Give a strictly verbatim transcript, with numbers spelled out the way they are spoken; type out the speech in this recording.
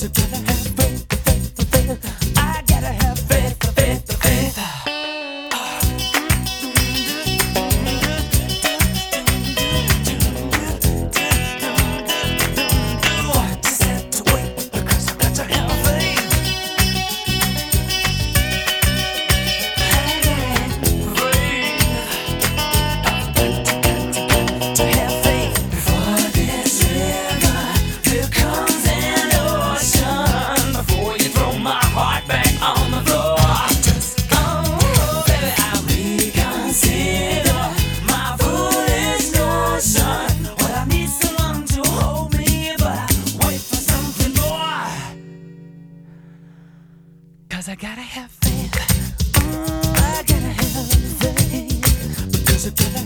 Because I gotta have faith, faith, faith. I gotta have faith, faith, faith. Just have to wait because I got to have faith. To have faith before this river becomes an ocean. Before you throw my heart back on the floor, just oh baby, I reconsider my foolish notion. Well, I need someone to hold me, but I wait for something more. Cause I gotta have faith. Mm, I gotta have faith. Because I gotta